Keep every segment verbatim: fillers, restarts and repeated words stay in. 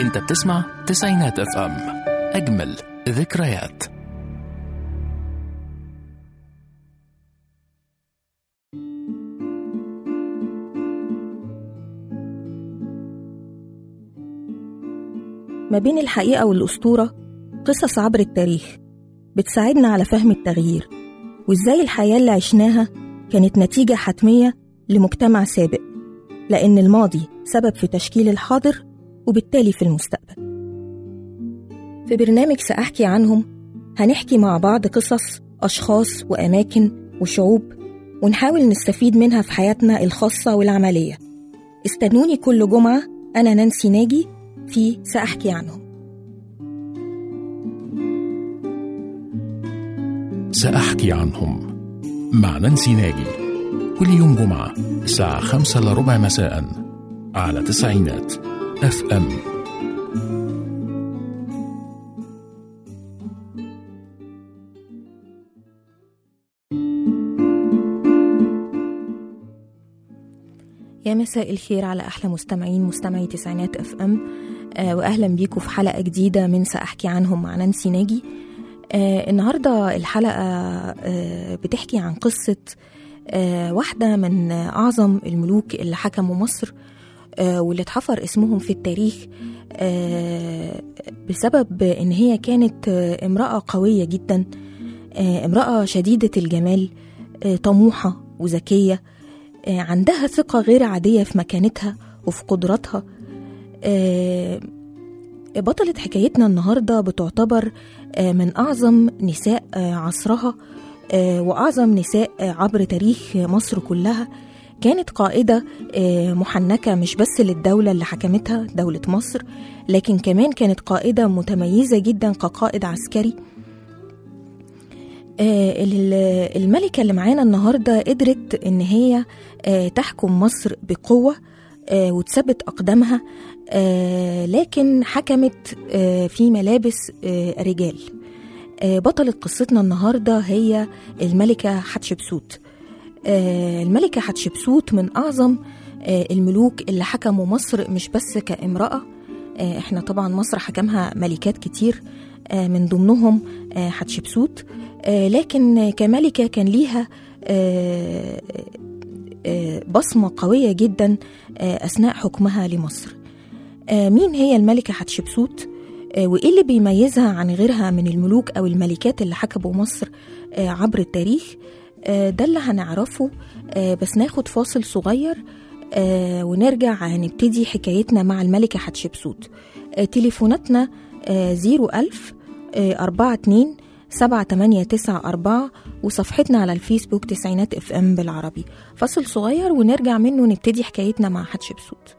انت بتسمع تسعينات اف ام، اجمل ذكريات. ما بين الحقيقة والأسطورة قصص عبر التاريخ بتساعدنا على فهم التغيير، وإزاي الحياة اللي عشناها كانت نتيجة حتمية لمجتمع سابق، لأن الماضي سبب في تشكيل الحاضر وبالتالي في المستقبل. في برنامج سأحكي عنهم هنحكي مع بعض قصص أشخاص وأماكن وشعوب، ونحاول نستفيد منها في حياتنا الخاصة والعملية. استنوني كل جمعة، أنا نانسي ناجي في سأحكي عنهم. سأحكي عنهم مع نانسي ناجي، كل يوم جمعة الساعة خمسة إلا ربع مساء على تسعينات اف ام. يا مساء الخير على أحلى مستمعين مستمعي تسعينات اف ام، آه وأهلا بيكم في حلقة جديدة من سأحكي عنهم مع نانسي ناجي. آه النهاردة الحلقة آه بتحكي عن قصة آه واحدة من أعظم الملوك اللي حكموا مصر، آه واللي اتحفر اسمهم في التاريخ آه بسبب إن هي كانت آه امرأة قوية جدا، آه امرأة شديدة الجمال، آه طموحة وذكية، آه عندها ثقة غير عادية في مكانتها وفي قدراتها. آه بطلة حكايتنا النهاردة بتعتبر آه من أعظم نساء آه عصرها، آه وأعظم نساء آه عبر تاريخ مصر كلها. كانت قائدة آه محنكة مش بس للدولة اللي حكمتها دولة مصر، لكن كمان كانت قائدة متميزة جدا كقائد عسكري. آه الملكة اللي معانا النهاردة قدرت إن هي آه تحكم مصر بقوة آه وتثبت أقدامها، آه لكن حكمت آه في ملابس آه رجال. آه بطلة قصتنا النهاردة هي الملكة حتشبسوت. آه الملكة حتشبسوت من أعظم آه الملوك اللي حكموا مصر، مش بس كامرأة. آه احنا طبعا مصر حكمها ملكات كتير، آه من ضمنهم آه حتشبسوت، آه لكن كملكة كان ليها آه آه بصمة قوية جدا آه أثناء حكمها لمصر. آه مين هي الملكة حتشبسوت؟ آه وإيه اللي بيميزها عن غيرها من الملوك أو الملكات اللي حكموا مصر آه عبر التاريخ؟ آه ده اللي هنعرفه، آه بس ناخد فاصل صغير آه ونرجع نبتدي حكايتنا مع الملكة حتشبسوت. آه تليفوناتنا آه زيرو ألف أربعة اتنين سبعة تمانية تسعة أربعة، وصفحتنا على الفيسبوك تسعينات اف ام بالعربي. فاصل صغير ونرجع منه نبتدي حكايتنا مع حتشبسوت.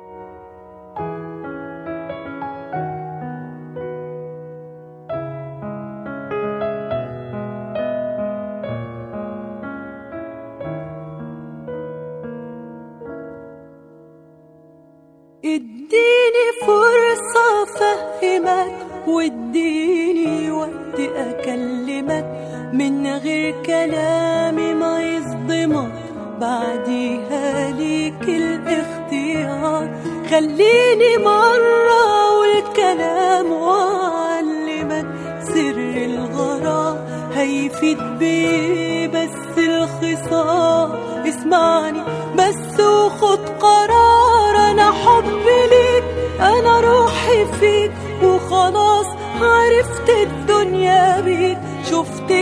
اديني فرصة افهمك، واديني وقت اكلمك من غير كلامي ما يصدمك، بعديها ليك الاختيار. خليني مرة والكلام واعلمك سر الغرام، هيفيد بيه بس الخصام. اسمعني بس وخد قرار، انا حبي ليك انا روحي فيك، وخلاص عرفت الدنيا بيك. شفت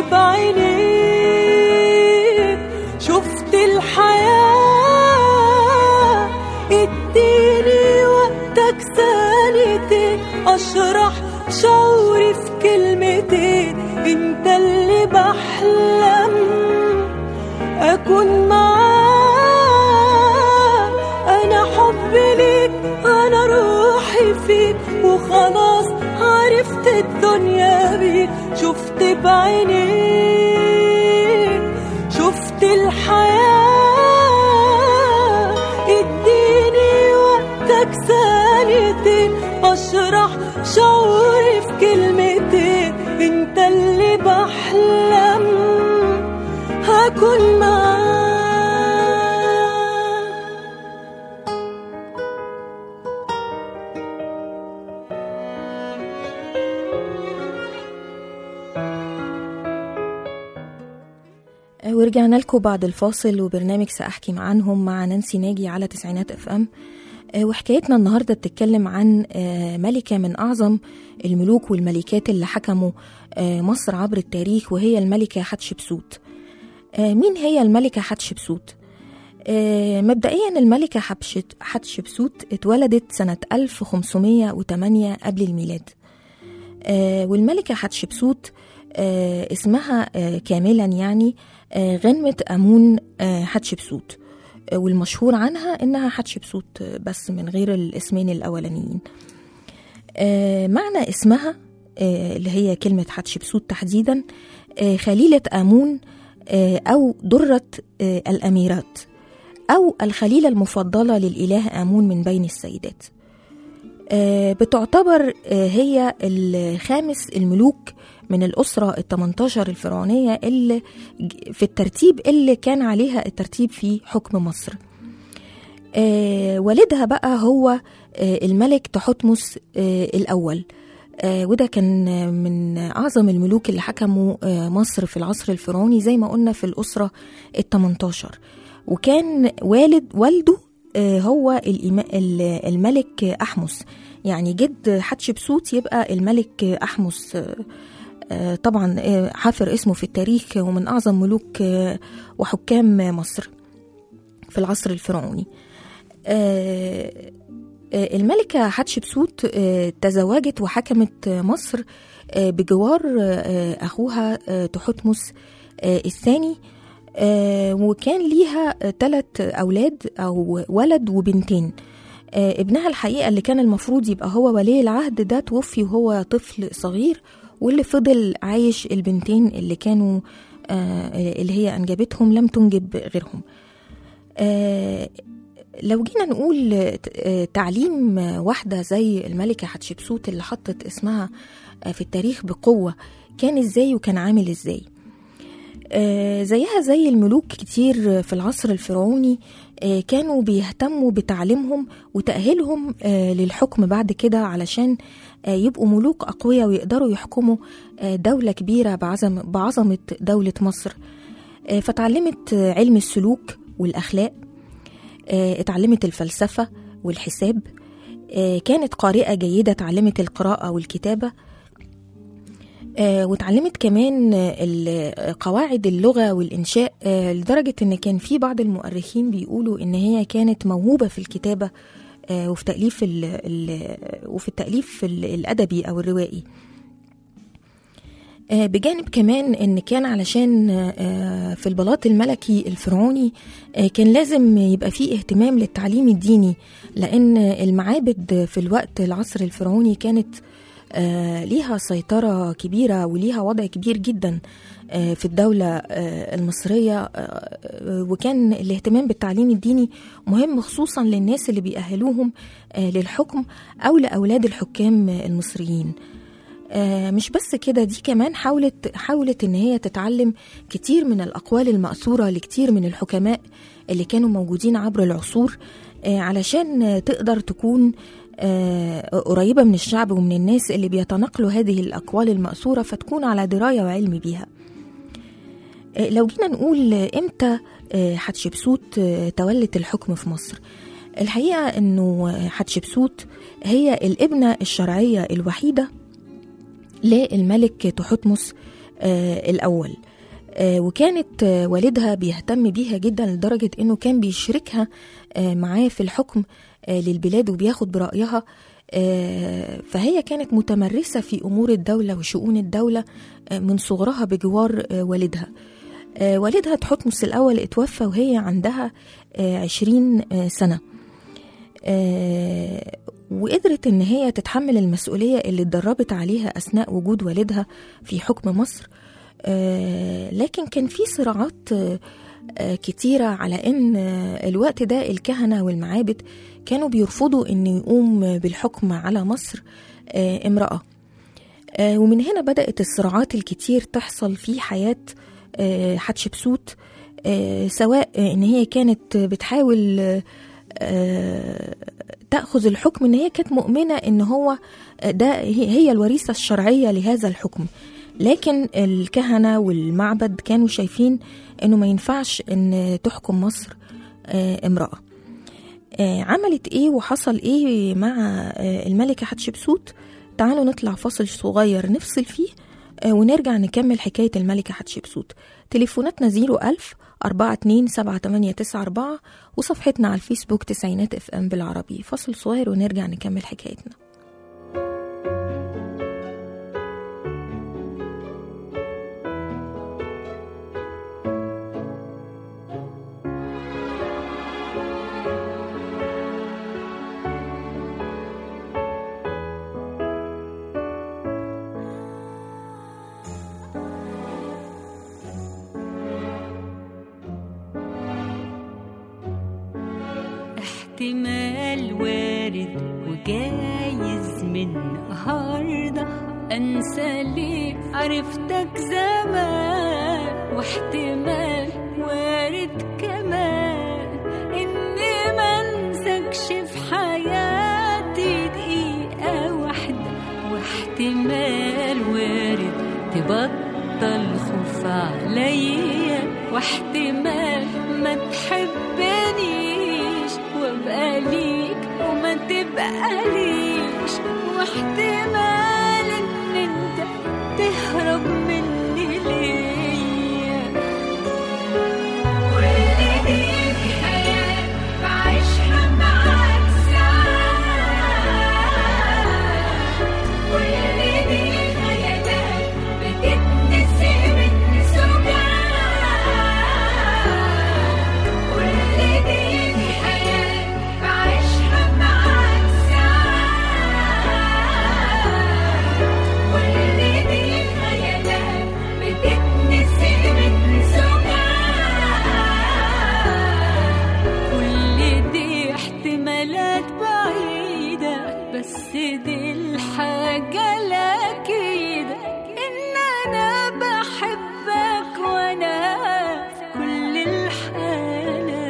بعينيك شفت الحياة، اديني وقتك ثانيتين اشرح شعوري في كلمتين. انت اللي بحلم اكون معاك، انا حبي ليك انا روحي فيك، وخلاص عرفت الدنيا بيك. شفت بعينيك شفت الحياة، اديني وقتك ثانيتين اشرح شعوري في كلمتين. انت اللي بحلم هكون معاك. ورجعنا لكم بعد الفاصل وبرنامج سأحكي عنهم مع نانسي ناجي على تسعينات اف ام. وحكايتنا النهاردة بتتكلم عن ملكة من أعظم الملوك والملكات اللي حكموا مصر عبر التاريخ، وهي الملكة حتشبسوت. مين هي الملكة حتشبسوت؟ مبدئيا الملكة حتشبسوت اتولدت سنة ألف وخمسمية وتمانية قبل الميلاد. والملكة حتشبسوت اسمها كاملا يعني غنمة أمون حتشبسوت، والمشهور عنها إنها حتشبسوت بس من غير الاسمين الأولانيين. معنى اسمها اللي هي كلمة حتشبسوت تحديدا خليلة آمون أو درة الأميرات، أو الخليلة المفضلة للإله آمون من بين السيدات. بتعتبر هي الخامس الملوك من الأسرة التمنتاشر الفرعونية اللي في الترتيب اللي كان عليها الترتيب في حكم مصر. والدها بقى هو الملك تحتمس الأول، وده كان من أعظم الملوك اللي حكموا مصر في العصر الفرعوني زي ما قلنا في الأسرة التمنتاشر. وكان والد والده هو الملك أحمس، يعني جد حتشبسوت يبقى الملك أحمس. طبعا حافر اسمه في التاريخ ومن أعظم ملوك وحكام مصر في العصر الفرعوني. الملكة حتشبسوت تزوجت وحكمت مصر بجوار أخوها تحتمس الثاني، وكان ليها ثلاث أولاد أو ولد وبنتين. ابنها الحقيقة اللي كان المفروض يبقى هو ولي العهد ده توفي وهو طفل صغير، واللي فضل عايش البنتين اللي كانوا اللي هي أنجبتهم لم تنجب غيرهم. لو جينا نقول تعليم واحدة زي الملكة حتشبسوت اللي حطت اسمها في التاريخ بقوة كان ازاي وكان عامل ازاي؟ زيها زي الملوك كتير في العصر الفرعوني كانوا بيهتموا بتعليمهم وتأهيلهم للحكم بعد كده علشان يبقوا ملوك أقوياء ويقدروا يحكموا دولة كبيرة بعظم بعظمة دولة مصر. فتعلمت علم السلوك والأخلاق، اتعلمت الفلسفة والحساب، كانت قارئة جيدة، تعلمت القراءة والكتابة، وتعلمت كمان قواعد اللغة والإنشاء، لدرجة إن كان في بعض المؤرخين بيقولوا إن هي كانت موهوبة في الكتابة وفي تأليف ال ال وفي التأليف الأدبي أو الروائي. بجانب كمان إن كان علشان في البلاط الملكي الفرعوني كان لازم يبقى فيه اهتمام للتعليم الديني، لأن المعابد في الوقت العصر الفرعوني كانت ليها سيطرة كبيرة وليها وضع كبير جدا في الدولة المصرية، وكان الاهتمام بالتعليم الديني مهم خصوصا للناس اللي بيأهلوهم للحكم أو لأولاد الحكام المصريين. مش بس كده، دي كمان حاولت حاولت ان هي تتعلم كتير من الأقوال المأثورة لكتير من الحكماء اللي كانوا موجودين عبر العصور، علشان تقدر تكون قريبة من الشعب ومن الناس اللي بيتنقلوا هذه الأقوال المأثورة، فتكون على دراية وعلم بيها. لو جينا نقول إمتى حتشبسوت تولت الحكم في مصر، الحقيقة أنه حتشبسوت هي الابنة الشرعية الوحيدة للملك تحتمس الأول، وكانت والدها بيهتم بيها جدا لدرجة أنه كان بيشركها معاه في الحكم للبلاد وبياخد برأيها. فهي كانت متمرسة في أمور الدولة وشؤون الدولة من صغرها بجوار والدها. والدها تحتمس الأول اتوفى وهي عندها عشرين سنة، وقدرت ان هي تتحمل المسؤولية اللي اتدربت عليها أثناء وجود والدها في حكم مصر. لكن كان في صراعات كتيرة على ان الوقت ده الكهنة والمعابد كانوا بيرفضوا ان يقوم بالحكم على مصر امرأة، ومن هنا بدأت الصراعات الكتير تحصل في حياة حتشبسوت، سواء ان هي كانت بتحاول تأخذ الحكم، ان هي كانت مؤمنة ان هو ده هي الوريثة الشرعية لهذا الحكم، لكن الكهنة والمعبد كانوا شايفين أنه ما ينفعش أن تحكم مصر امرأة. عملت إيه وحصل إيه مع الملكة حتشبسوت؟ تعالوا نطلع فاصل صغير نفصل فيه ونرجع نكمل حكاية الملكة حتشبسوت. تليفوناتنا زيرو ألف أربعة اتنين سبعة تمانية تسعة أربعة وصفحتنا على الفيسبوك تسعينات اف ام بالعربي. فاصل صغير ونرجع نكمل حكايتنا. احتمال وارد وجايز من النهارده انسى ليه عرفتك زمان، واحتمال وارد كمان اني منسكش في حياتي دقيقة واحدة، واحتمال وارد تبطل خوف عليا، واحتمال ما تحبنيش وابقى ليك وما تبقى ليش، واحتمال ان انت تهرب مني ليا. كل دي حياة بعيشها معاك ساعات، كل دي خيالات بتتنسي من سجاع، كل دي بس دي الحاجة الأكيدة إن أنا بحبك وأنا في كل الحالات.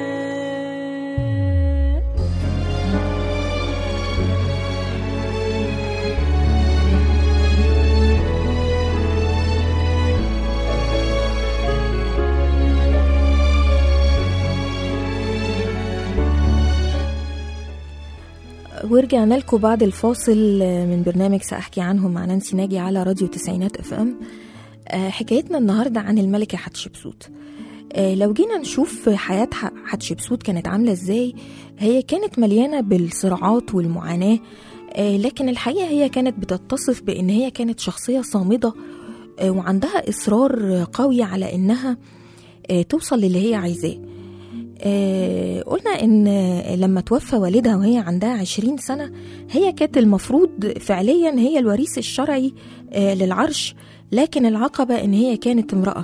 ورجعنا لكم بعد الفاصل من برنامج سأحكي عنهم مع نانسي ناجي على راديو تسعينات اف ام. حكايتنا النهاردة عن الملكة حتشبسوت. لو جينا نشوف حياة حتشبسوت كانت عاملة ازاي، هي كانت مليانة بالصراعات والمعاناة، لكن الحقيقة هي كانت بتتصف بأن هي كانت شخصية صامدة وعندها إصرار قوي على أنها توصل للي هي عايزاه. آه قلنا إن لما توفى والدها وهي عندها عشرين سنة هي كانت المفروض فعليا هي الوريث الشرعي آه للعرش، لكن العقبة إن هي كانت امرأة.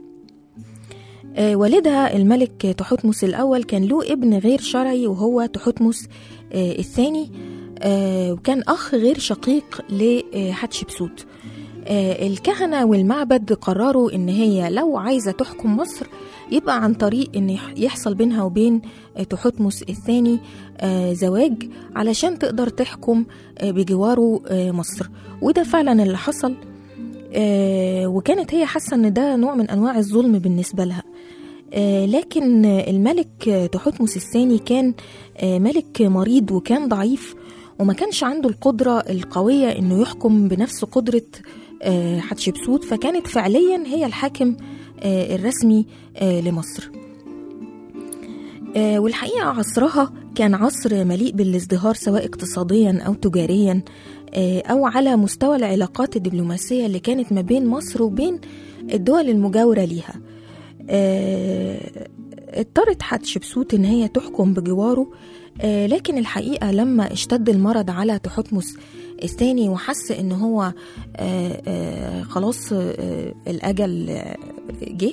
آه والدها الملك تحتمس الأول كان له ابن غير شرعي وهو تحتمس آه الثاني، آه وكان أخ غير شقيق لحتشبسوت. آه الكهنة والمعبد قرروا إن هي لو عايزة تحكم مصر يبقى عن طريق إن يحصل بينها وبين آه تحتمس الثاني آه زواج علشان تقدر تحكم آه بجواره آه مصر، وده فعلا اللي حصل. آه وكانت هي حاسة إن ده نوع من أنواع الظلم بالنسبة لها. آه لكن الملك تحتمس الثاني كان آه ملك مريض وكان ضعيف وما كانش عنده القدرة القوية إنه يحكم بنفس قدرة حتشبسوت، فكانت فعليا هي الحاكم الرسمي لمصر. والحقيقة عصرها كان عصر مليء بالازدهار سواء اقتصاديا أو تجاريا أو على مستوى العلاقات الدبلوماسية اللي كانت ما بين مصر وبين الدول المجاورة ليها. اضطرت حتشبسوت إن هي تحكم بجواره، لكن الحقيقة لما اشتد المرض على تحتمس الثاني وحس ان هو آآ آآ خلاص الأجل جه،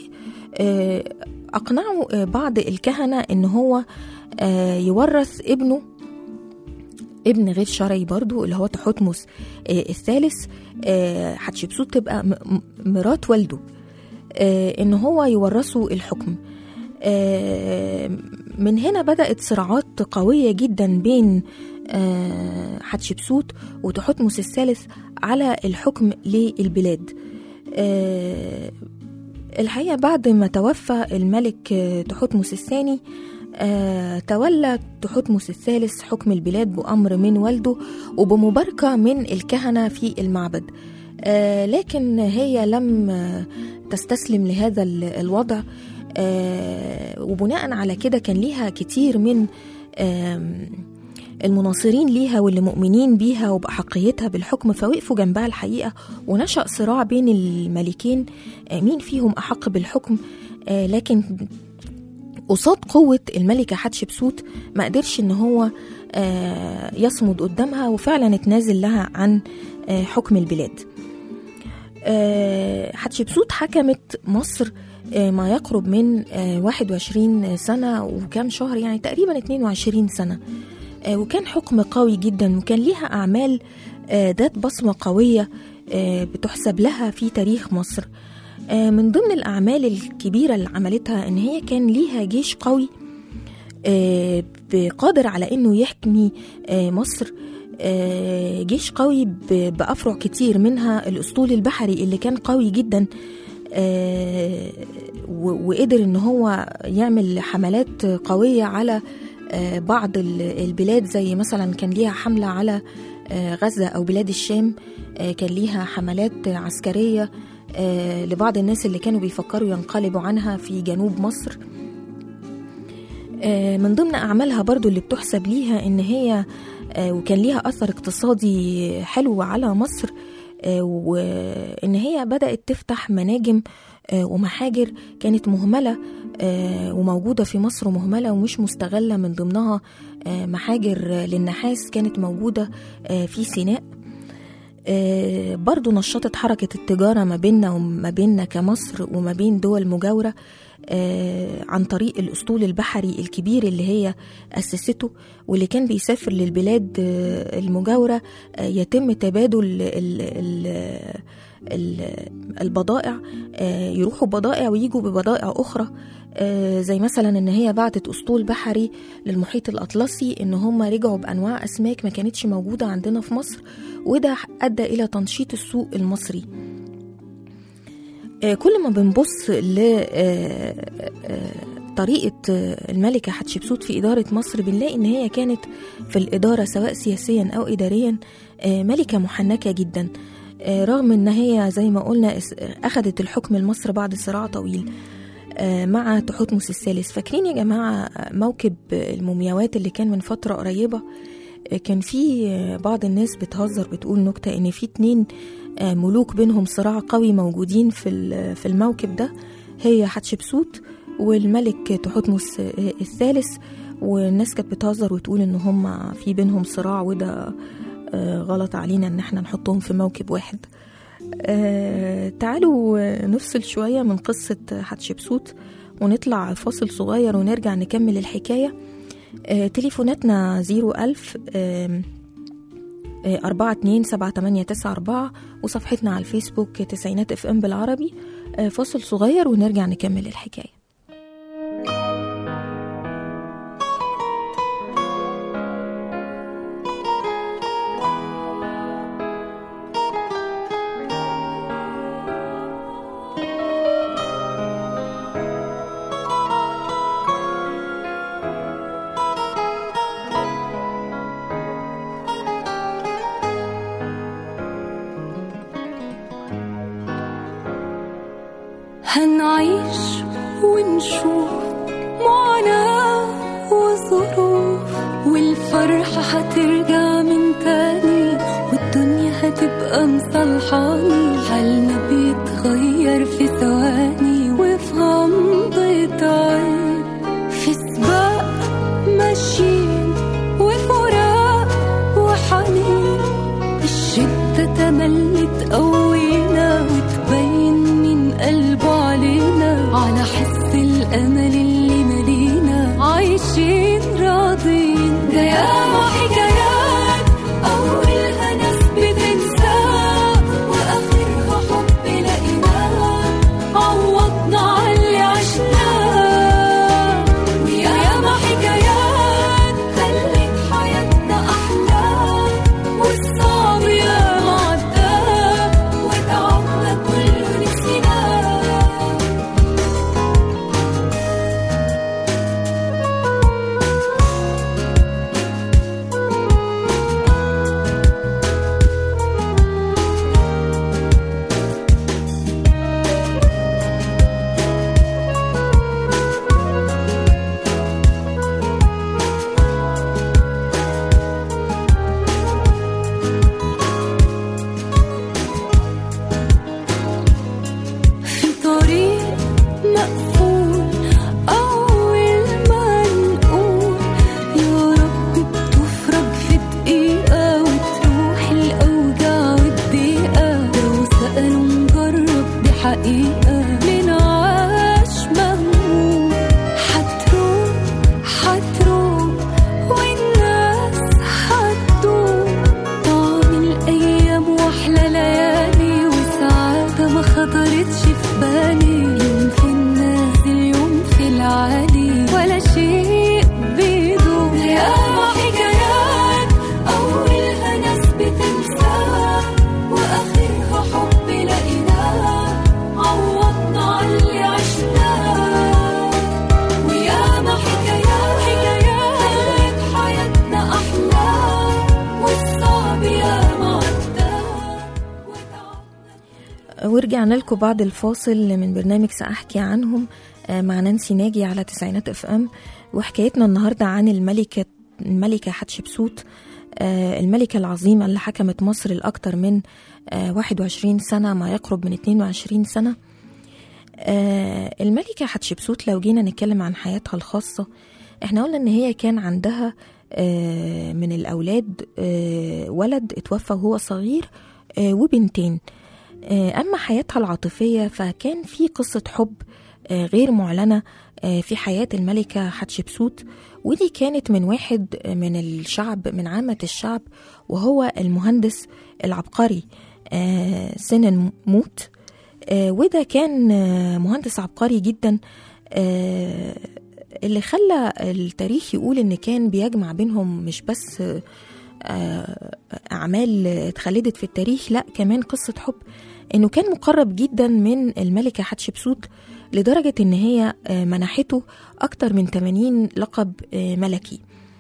أقنعوا بعض الكهنة ان هو يورث ابنه، ابن غير شرعي برضو اللي هو تحتمس الثالث، حتشبسوت تبقى مرات والده، ان هو يورثه الحكم. من هنا بدأت صراعات قوية جدا بين حتشبسوت وتحتمس الثالث على الحكم للبلاد. آه الحقيقة بعد ما توفى الملك تحتمس الثاني آه تولى تحتمس الثالث حكم البلاد بأمر من والده وبمباركة من الكهنة في المعبد. آه لكن هي لم تستسلم لهذا الوضع، آه وبناء على كده كان ليها كتير من آه المناصرين ليها واللي مؤمنين بيها وبأحقيتها بالحكم، فوقفوا جنبها الحقيقة، ونشأ صراع بين الملكين آه مين فيهم أحق بالحكم. آه لكن قصاد قوة الملكة حتشبسوت ما قدرش إن هو آه يصمد قدامها، وفعلا اتنازل لها عن آه حكم البلاد. آه حتشبسوت حكمت مصر آه ما يقرب من آه واحد وعشرين سنة وكام شهر، يعني تقريبا اتنين وعشرين سنة، آه وكان حكم قوي جدا، وكان ليها أعمال آه ذات بصمة قوية آه بتحسب لها في تاريخ مصر. آه من ضمن الأعمال الكبيرة اللي عملتها إن هي كان ليها جيش قوي آه قادر على إنه يحمي آه مصر، جيش قوي بأفرع كتير، منها الأسطول البحري اللي كان قوي جدا، وقدر إن هو يعمل حملات قوية على بعض البلاد، زي مثلا كان ليها حملة على غزة أو بلاد الشام، كان ليها حملات عسكرية لبعض الناس اللي كانوا بيفكروا ينقلبوا عنها في جنوب مصر. من ضمن أعمالها برضو اللي بتحسب ليها إن هي وكان ليها أثر اقتصادي حلو على مصر، وإن هي بدأت تفتح مناجم ومحاجر كانت مهملة وموجودة في مصر ومهملة ومش مستغلة، من ضمنها محاجر للنحاس كانت موجودة في سيناء. برضو نشطت حركة التجارة ما بيننا وما بيننا كمصر وما بين دول مجاورة عن طريق الأسطول البحري الكبير اللي هي أسسته، واللي كان بيسافر للبلاد المجاورة يتم تبادل البضائع، يروحوا بضائع ويجوا ببضائع أخرى، زي مثلا إن هي بعتت أسطول بحري للمحيط الأطلسي إن هم رجعوا بأنواع أسماك ما كانتش موجودة عندنا في مصر، وده أدى إلى تنشيط السوق المصري. كل ما بنبص لطريقة الملكة حتشبسوت في إدارة مصر بنلاقي إن هي كانت في الإدارة سواء سياسيا أو إداريا ملكة محنكة جدا، رغم إن هي زي ما قلنا أخذت الحكم لمصر بعد صراع طويل مع تحتمس الثالث. فاكرين يا جماعة موكب المومياوات اللي كان من فترة قريبة؟ كان في بعض الناس بتهزر بتقول نكتة إن في اتنين ملوك بينهم صراع قوي موجودين في في الموكب ده، هي حتشبسوت والملك تحتمس الثالث، والناس كانت بتهزر وتقول ان هم في بينهم صراع، وده غلط علينا ان احنا نحطهم في موكب واحد. تعالوا نفصل شوية من قصة حتشبسوت ونطلع فاصل صغير ونرجع نكمل الحكاية. تليفوناتنا زيرو ألف أربعة اتنين سبعة تمانية تسعة أربعة، وصفحتنا على الفيسبوك تسعينات اف ام بالعربي. فاصل صغير ونرجع نكمل الحكاية. هنعيش ونشوف معاناة وظروف، والفرحة هترجع من تاني، والدنيا هتبقى مصلحاني، حالنا بيتغير في ثواني وفي غمضة عين، في سباق ماشيين وفراق وحنين، الشدة تملت قوينا وتبين من قلبه علينا، على حس الأمل اللي ملينا عايشين راضين. ده ياما حكايات أولها ناس بتنسى، ورجعنا لكم بعد الفاصل من برنامج سأحكي عنهم مع نانسي ناجي على تسعينات اف ام. وحكايتنا النهاردة عن الملكة الملكة حتشبسوت، الملكة العظيمة اللي حكمت مصر لأكثر من واحد وعشرين سنة، ما يقرب من اثنين وعشرين سنة. الملكة حتشبسوت لو جينا نتكلم عن حياتها الخاصة، احنا قلنا ان هي كان عندها من الأولاد ولد اتوفى وهو صغير وبنتين. أما حياتها العاطفية فكان في قصة حب غير معلنة في حياة الملكة حتشبسوت، ودي كانت من واحد من الشعب، من عامة الشعب، وهو المهندس العبقري سنن موت. وده كان مهندس عبقري جدا، اللي خلى التاريخ يقول ان كان بيجمع بينهم مش بس أعمال اتخلدت في التاريخ، لا كمان قصة حب، انه كان مقرب جدا من الملكة حتشبسوت لدرجة ان هي منحته اكتر من ثمانين لقب ملكي.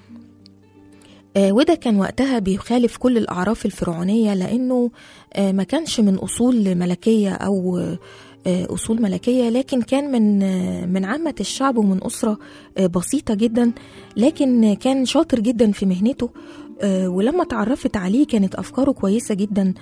وده كان وقتها بيخالف كل الأعراف الفرعونية، لأنه ما كانش من أصول ملكية أو أصول ملكية، لكن كان من من عامة الشعب ومن أسرة بسيطة جدا، لكن كان شاطر جدا في مهنته. ولما تعرفت عليه كانت أفكاره كويسة جدا،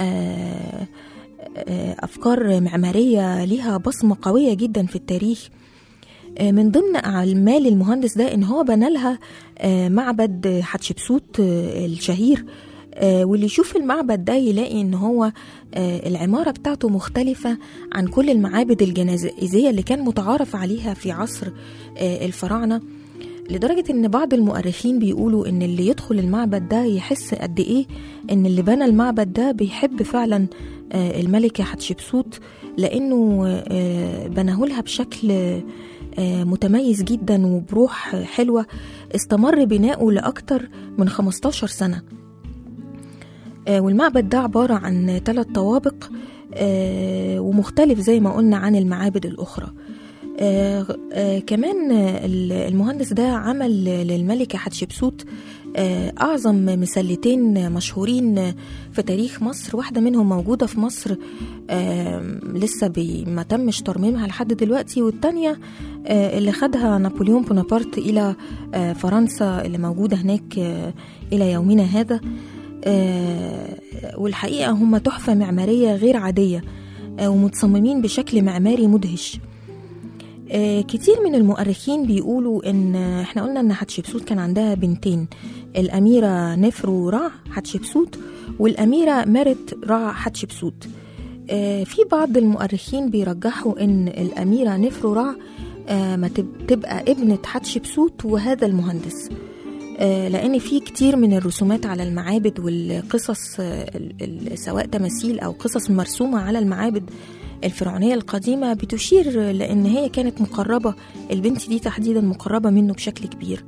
أفكار معمارية ليها بصمة قوية جدا في التاريخ. من ضمن أعمال المهندس ده إن هو بنى لها معبد حتشبسوت الشهير، واللي يشوف المعبد ده يلاقي إن هو العمارة بتاعته مختلفة عن كل المعابد الجنائزية اللي كان متعارف عليها في عصر الفراعنة، لدرجة إن بعض المؤرخين بيقولوا إن اللي يدخل المعبد ده يحس قد إيه إن اللي بنى المعبد ده بيحب فعلا الملكة حتشبسوت، لأنه بناهولها بشكل متميز جدا وبروح حلوة استمر بناؤه لأكتر من خمستاشر سنة. والمعبد ده عبارة عن ثلاث طوابق ومختلف زي ما قلنا عن المعابد الأخرى. آه آه كمان المهندس ده عمل للملكة حتشبسوت آه أعظم مسلتين مشهورين في تاريخ مصر، واحدة منهم موجودة في مصر آه لسه ما تمش ترميمها لحد دلوقتي، والتانية آه اللي خدها نابليون بونابرت إلى آه فرنسا اللي موجودة هناك آه إلى يومنا هذا. آه والحقيقة هم تحفة معمارية غير عادية آه ومتصممين بشكل معماري مدهش. آه كتير من المؤرخين بيقولوا ان احنا قلنا ان حتشبسوت كان عندها بنتين، الأميرة نفرو رع حتشبسوت والأميرة ميرت رع حتشبسوت. آه في بعض المؤرخين بيرجحوا ان الأميرة نفرو رع آه ما تبقى ابنة حتشبسوت وهذا المهندس، آه لأن في كتير من الرسومات على المعابد والقصص آه سواء تماثيل أو قصص مرسومة على المعابد الفرعونية القديمة بتشير لأن هي كانت مقربة، البنت دي تحديدا مقربة منه بشكل كبير.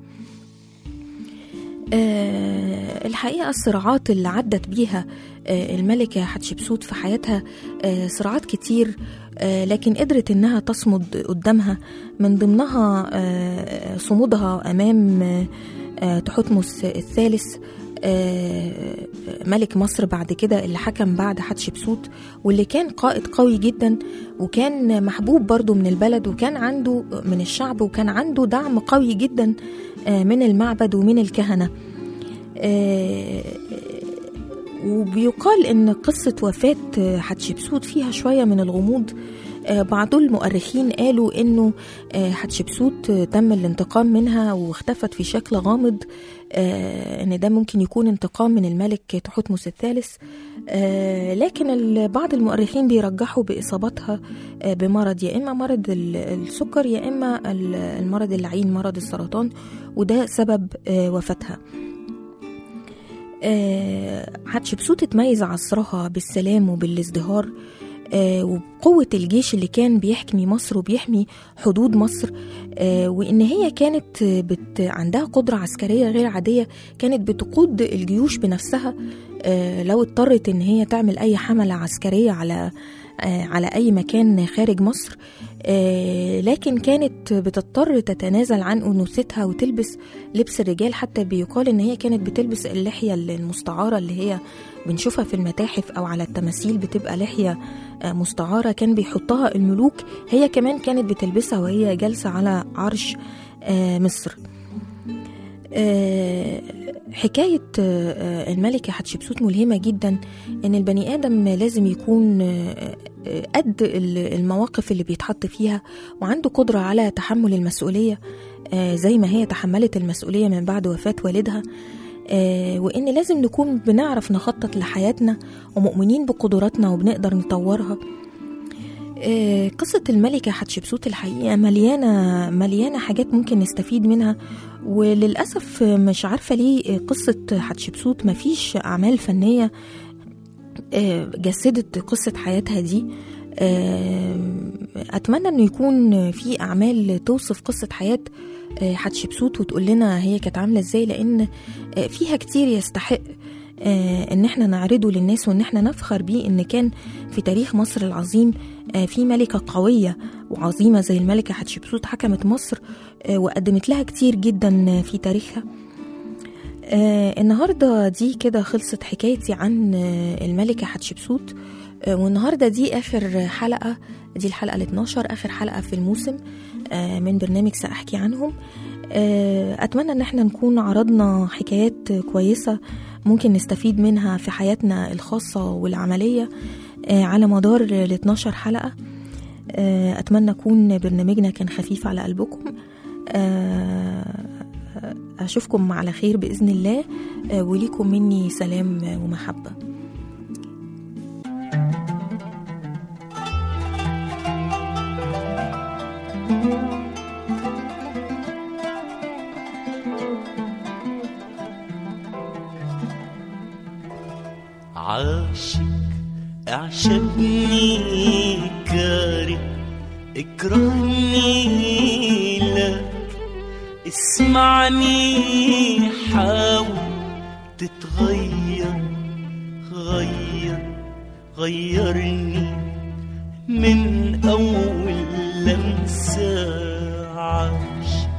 أه الحقيقة الصراعات اللي عدت بيها أه الملكة حتشبسوت في حياتها أه صراعات كتير، أه لكن قدرت إنها تصمد قدامها، من ضمنها أه صمودها أمام أه تحتمس الثالث ملك مصر بعد كده، اللي حكم بعد حتشبسوت، واللي كان قائد قوي جدا وكان محبوب برضو من البلد وكان عنده من الشعب وكان عنده دعم قوي جدا من المعبد ومن الكهنة. وبيقال ان قصة وفاة حتشبسوت فيها شوية من الغموض. بعض المؤرخين قالوا انه حتشبسوت تم الانتقام منها واختفت في شكل غامض، ان ده ممكن يكون انتقام من الملك تحتمس الثالث، لكن بعض المؤرخين بيرجحوا بإصابتها بمرض، يا إما مرض السكر يا إما المرض اللعين مرض السرطان، وده سبب وفاتها. حتشبسوت تميز عصرها بالسلام وبالازدهار وبقوة الجيش اللي كان بيحمي مصر وبيحمي حدود مصر، وإن هي كانت بت عندها قدرة عسكرية غير عادية، كانت بتقود الجيوش بنفسها لو اضطرت إن هي تعمل أي حملة عسكرية على على أي مكان خارج مصر، لكن كانت بتضطر تتنازل عن أنوثتها وتلبس لبس الرجال. حتى بيقال إن هي كانت بتلبس اللحية المستعارة اللي هي بنشوفها في المتاحف أو على التماثيل، بتبقى لحية مستعارة كان بيحطها الملوك، هي كمان كانت بتلبسها وهي جالسة على عرش مصر. حكاية الملكة حتشبسوت ملهمة جدا، إن البني آدم لازم يكون قد المواقف اللي بيتحط فيها وعنده قدرة على تحمل المسؤولية زي ما هي تحملت المسؤولية من بعد وفاة والدها، وإن لازم نكون بنعرف نخطط لحياتنا ومؤمنين بقدراتنا وبنقدر نطورها. قصة الملكة حتشبسوت الحقيقة مليانة مليانة حاجات ممكن نستفيد منها، وللأسف مش عارفة ليه قصة حتشبسوت مفيش أعمال فنية جسدت قصة حياتها دي. أتمنى أنه يكون في أعمال توصف قصة حياة حتشبسوت وتقول لنا هي كانت عاملة إزاي، لأن فيها كتير يستحق ان احنا نعرضه للناس وان احنا نفخر بيه، ان كان في تاريخ مصر العظيم في ملكة قوية وعظيمة زي الملكة حتشبسوت حكمت مصر وقدمت لها كتير جدا في تاريخها. النهاردة دي كده خلصت حكايتي عن الملكة حتشبسوت، والنهاردة دي آخر حلقة، دي الحلقة الاثناشر، آخر حلقة في الموسم من برنامج سأحكي عنهم. أتمنى أن احنا نكون عرضنا حكايات كويسة ممكن نستفيد منها في حياتنا الخاصة والعملية على مدار ال اثناشر حلقة. أتمنى أكون برنامجنا كان خفيف على قلبكم. أشوفكم على خير بإذن الله، وليكم مني سلام ومحبة. عاشق اعشقني، كاره اكرهني لك، اسمعني حاول تتغير، غير غيرني من أول لمسة. عاشق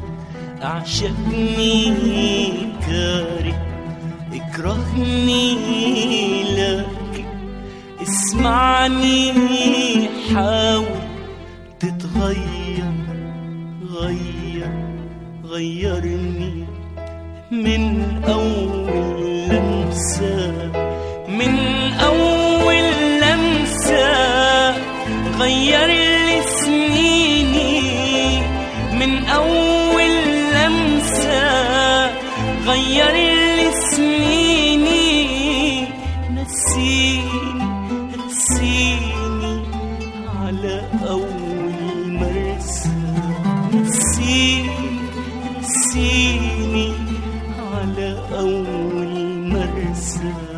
اعشقني، كاره اكرهني لك، اسمعني حاول تتغير، غير غيرني من أول لمسة، من أول لمسة غير لي سنيني، من أول لمسة غير لي سنيني. نسيني نسيني على أول مرسى، نسيني نسيني على أول مرسى.